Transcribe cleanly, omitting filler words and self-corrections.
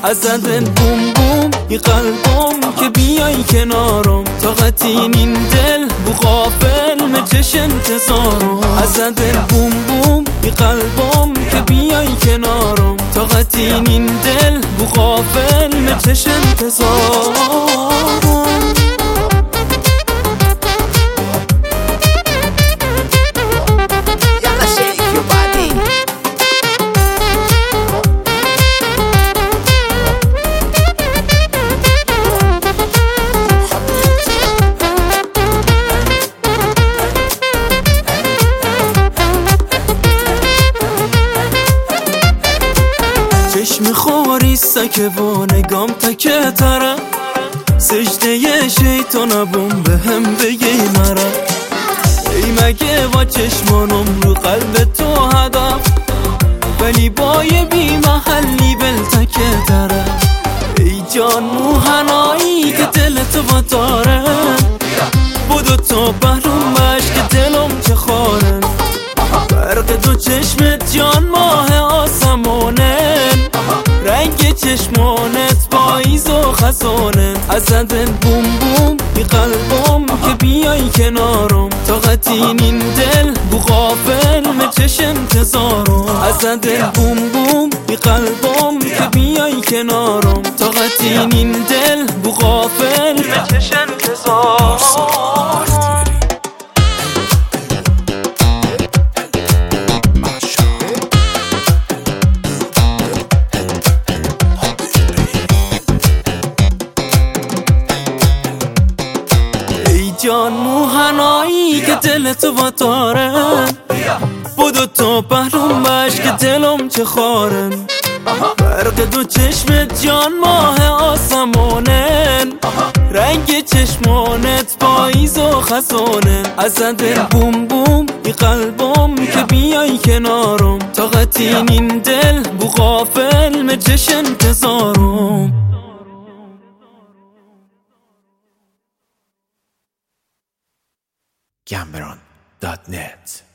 ازت بوم بوم ی قلبم که بیای کنارم، طاقتی این دل بو غافل مچش انتظارم. ازت بوم بوم ی قلبم که بیای کنارم، طاقتی این دل بو غافل مچش انتظارم. چشم خواری سکه و نگام تکه تره، سجده شیطان بوم به هم بگی مره. ای مگه با چشمانم رو قلب تو هدف، ولی با یه بی محلی بل تکه تره. ای جان موهنایی که دل تو با داره، بودو تو بهرون بش که دلم چه خاره. برق دو چشمت جان ماه آسمانن، رنگ چشمانت پاییز و خزانه. ازت بوم بوم ی قلبم که بیای کنارم، طاقتی این دل بو غافل مچش انتظارم. ازت بوم بوم ی قلبم که بیای کنارم، طاقتی این دل بو غافل مچش انتظارم. جان موهنایی که دل تو با داره، بودو تو پهلوم بش که دلم چه خارن. برق دو چشمت جان ماه آسمانن، رنگ چشمانت پاییز و خزانن. ازت بوم بوم ی قلبم که بیای کنارم، طاقتی این دل بو غافل مچش انتظارم. Cameron.net